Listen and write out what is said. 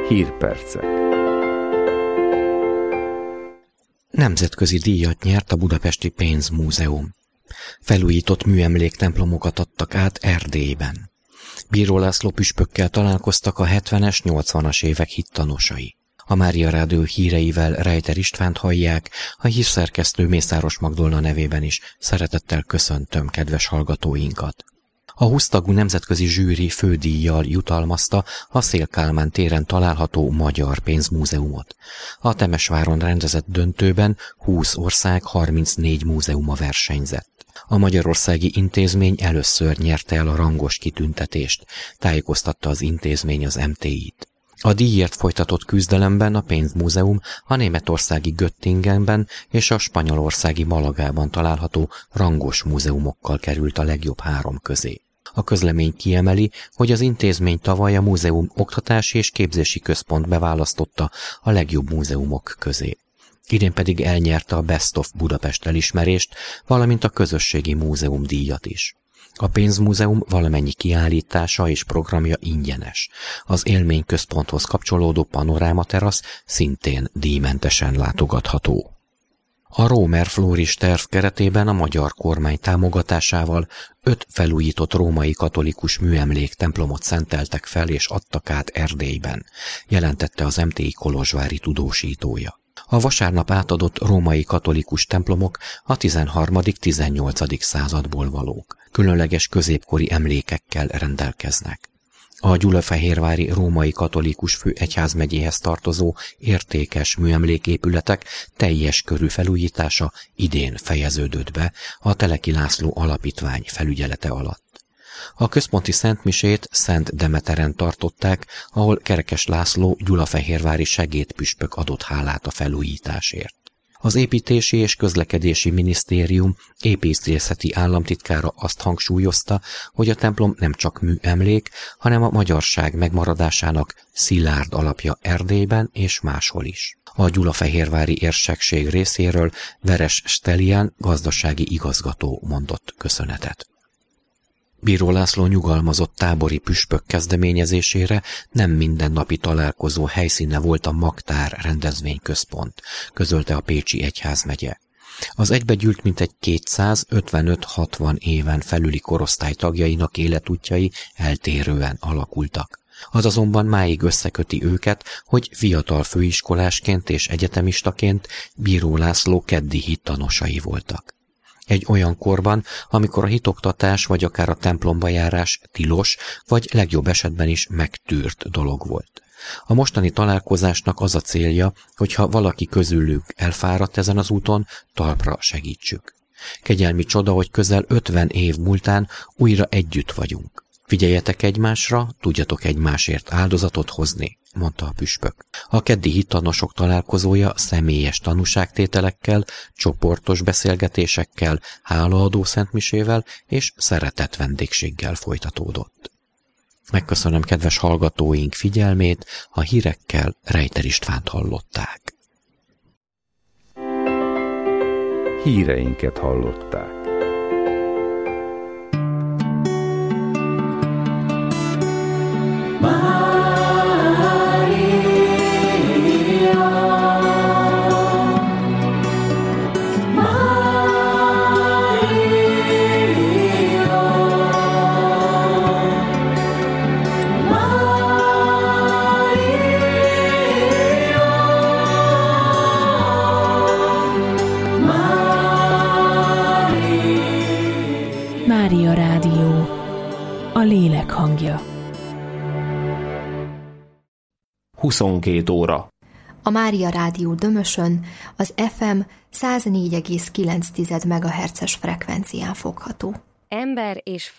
Hírpercek. Nemzetközi díjat nyert a Budapesti Pénzmúzeum. Felújított műemléktemplomokat adtak át Erdélyben. Bíró László püspökkel találkoztak a 70-es, 80-as évek hittanosai. A Mária Rádió híreivel Rejter Istvánt hallják, a hírszerkesztő Mészáros Magdolna nevében is szeretettel köszöntöm kedves hallgatóinkat. A 20 tagú nemzetközi zsűri fődíjjal jutalmazta a Széll Kálmán téren található Magyar Pénzmúzeumot. A Temesváron rendezett döntőben 20 ország 34 múzeuma versenyzett. A magyarországi intézmény először nyerte el a rangos kitüntetést, tájékoztatta az intézmény az MTI-t. A díjért folytatott küzdelemben a Pénzmúzeum a németországi Göttingenben és a spanyolországi Malagában található rangos múzeumokkal került a legjobb 3 közé. A közlemény kiemeli, hogy az intézmény tavaly a múzeum oktatási és képzési központ beválasztotta a legjobb múzeumok közé. Idén pedig elnyerte a Best of Budapest elismerést, valamint a közösségi múzeum díjat is. A Pénzmúzeum valamennyi kiállítása és programja ingyenes. Az élményközponthoz kapcsolódó panorámaterasz szintén díjmentesen látogatható. A Rómer Floris terv keretében a magyar kormány támogatásával 5 felújított római katolikus műemléktemplomot szenteltek fel és adtak át Erdélyben, jelentette az MTI kolozsvári tudósítója. A vasárnap átadott római katolikus templomok a 13.-18. századból valók. Különleges középkori emlékekkel rendelkeznek. A gyulafehérvári római katolikus főegyházmegyéhez tartozó értékes műemléképületek teljes körű felújítása idén fejeződött be a Teleki László Alapítvány felügyelete alatt. A központi szentmisét Szent Demeteren tartották, ahol Kerekes László gyulafehérvári segédpüspök adott hálát a felújításért. Az Építési és Közlekedési Minisztérium építészeti államtitkára azt hangsúlyozta, hogy a templom nem csak műemlék, hanem a magyarság megmaradásának szilárd alapja Erdélyben és máshol is. A gyulafehérvári érsekség részéről Veres Stelián gazdasági igazgató mondott köszönetet. Bíró László nyugalmazott tábori püspök kezdeményezésére nem mindennapi találkozó helyszíne volt a Magtár rendezvényközpont, közölte a Pécsi Egyházmegye. Az egybegyűlt mintegy 255-60 éven felüli korosztály tagjainak életútjai eltérően alakultak. Az azonban máig összeköti őket, hogy fiatal főiskolásként és egyetemistaként Bíró László keddi hittanosai voltak. Egy olyan korban, amikor a hitoktatás vagy akár a templomba járás tilos, vagy legjobb esetben is megtűrt dolog volt. A mostani találkozásnak az a célja, hogyha valaki közülük elfáradt ezen az úton, talpra segítsük. Kegyelmi csoda, hogy közel 50 év múltán újra együtt vagyunk. Figyeljetek egymásra, tudjatok egymásért áldozatot hozni, mondta a püspök. A keddi hittanosok találkozója személyes tanúságtételekkel, csoportos beszélgetésekkel, hálaadó szentmisével és szeretett vendégséggel folytatódott. Megköszönöm kedves hallgatóink figyelmét, a hírekkel Rejter Istvánt hallották. Híreinket hallották. Mária Rádió, a lélek hangja. 22 óra. A Mária Rádió Dömösön az FM 104,9 MHz-es frekvencián fogható. Ember és